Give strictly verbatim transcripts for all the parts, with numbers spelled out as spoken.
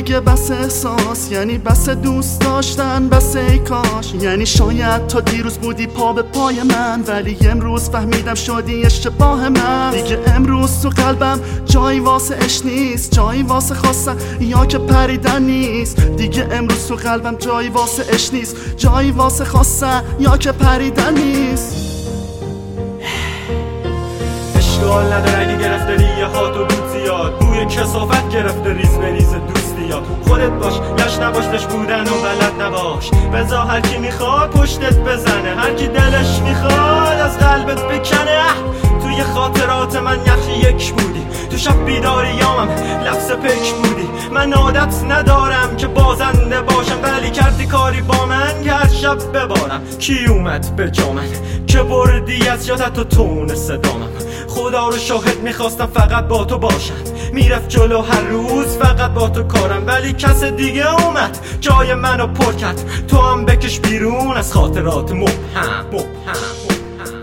دیگه بس احساس، یعنی بس دوست داشتن، بس ای کاش. یعنی شاید تا دیروز بودی پا به پای من، ولی امروز فهمیدم شدی اشتباه من. دیگه امروز تو قلبم جایی واسه عشق نیست، جایی واسه خواستن یا که پریدن نیست. دیگه امروز تو قلبم جایی واسه عشق نیست، جایی واسه خواستن یا که پریدن نیست. اشکال نداره اگه گرفته ریه ها تو دود زیاد، بوی کسافت گرفته ریز به ریز دوستیات. خودت باش، یش نباشتش بودن و بلد نباش. بذار هر کی میخواد پشتت بزنه، هر کی دلش میخواد از قلبت بکنه. توی خاطرات من یخی یک بودی، تو شب بیداریامم لفظ پک بودی. من عادت ندارم که بازنده باشم، ولی کردی کاری با من که هر شب ببارم. کی اومد به جا من که بردی از یادت تو تون صدامم. خدا رو شاهد میخواستم فقط با تو باشم، میرفت جلو هر روز فقط با تو کارم. ولی کس دیگه اومد جای منو پر کرد، تو هم بکش بیرون از خاطرات مبهم مبهم.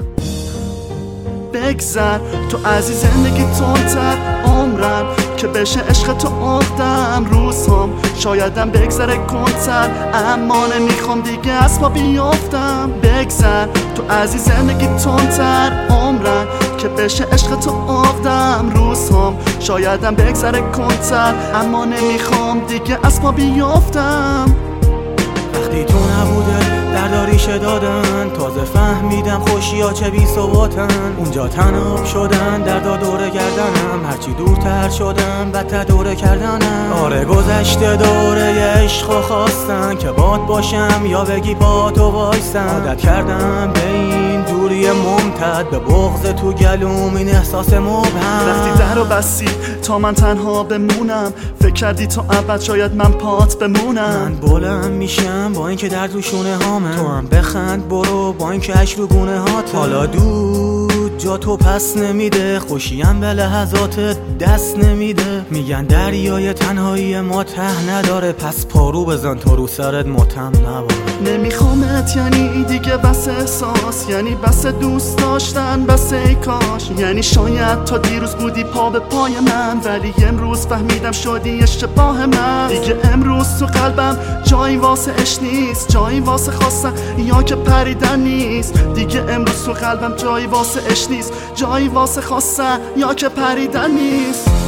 بگذر تو عزیز زندگی تندتر عمرم که بشه عشق تو عقدم. روزهم شایدم بگذره کنتر، اما نمیخوام دیگه از پا بیافتم. بگذر تو عزیز زندگی تندتر عمرم که بشه عشق تو عقدم. روزهم شایدم بگذره کنتر، اما نمیخوام دیگه از پا بیافتم. وقتی تو نبوده درداریشه دادن، تازه فهمیدم خوشیا چه بی ثباتن. اونجا تناب شدن دردا دوره گردنم، هرچی دورتر شدم بدتر دوره کردنم. آره گذشته دوره عشق و خواستن که باد باشم یا بگی با تو وایستم. عادت کردم به این دوری ممتد، به بغض تو گلوم این احساس مبهم. وقتی در رو بستی تا من تنها بمونم، فکر کردی تا ابد شاید من پات بمونم. من بلند میشم با اینکه درد رو شونه هامه، تو هم بخند برو با اینکه اشک رو گونه هاته. حالا دود جا تو پس نمیده، خوشیم به لحظات دست نمیده. میگن دریای تنهایی ما ته نداره، پس پارو بزن تا رو سرت ماتم نباره. نمیخوامت یعنی دیگه بس احساس، یعنی بس دوست داشتن، بس ای کاش. یعنی شاید تا دیروز بودی پا به پای من، ولی امروز فهمیدم شدی اشتباه من. دیگه امروز تو قلبم جایی واسه عشق نیست، جایی واسه خواستن یا که پریدن نیست. دیگه امروز تو قلبم جایی واسه عشق نیست، جایی واسه خواستن یا که پریدن نیست.